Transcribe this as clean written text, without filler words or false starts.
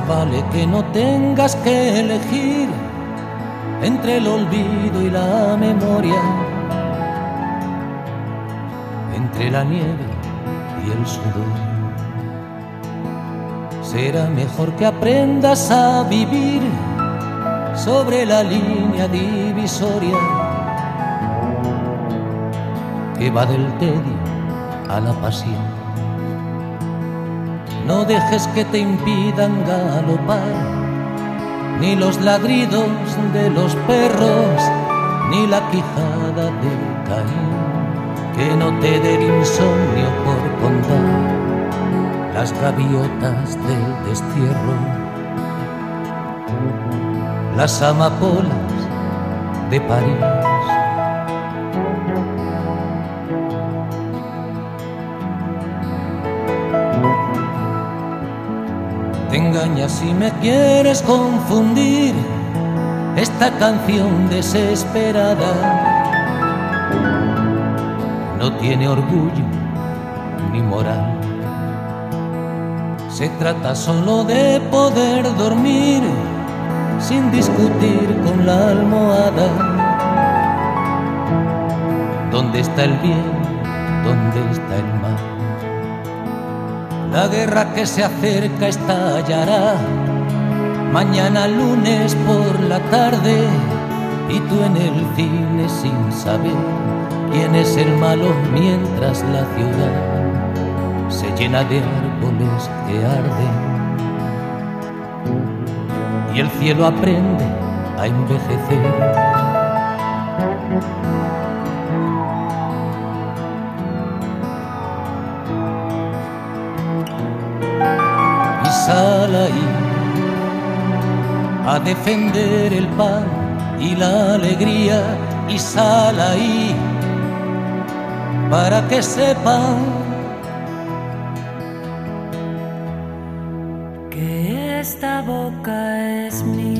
vale que no tengas que elegir entre el olvido y la memoria, entre la nieve y el sudor. Será mejor que aprendas a vivir sobre la línea divisoria que va del tedio a la pasión. No dejes que te impidan galopar, ni los ladridos de los perros, ni la quijada de Caín, que no te dé el insomnio por contar las gaviotas del destierro, las amapolas de París. Te engañas si me quieres confundir, esta canción desesperada no tiene orgullo ni moral. Se trata solo de poder dormir sin discutir con la almohada. ¿Dónde está el bien? ¿Dónde está el mal? La guerra que se acerca estallará mañana lunes por la tarde, y tú en el cine sin saber quién es el malo, mientras la ciudad se llena de árboles que arden y el cielo aprende a envejecer. Sal ahí a defender el pan y la alegría, y sal ahí para que sepan que esta boca es mía.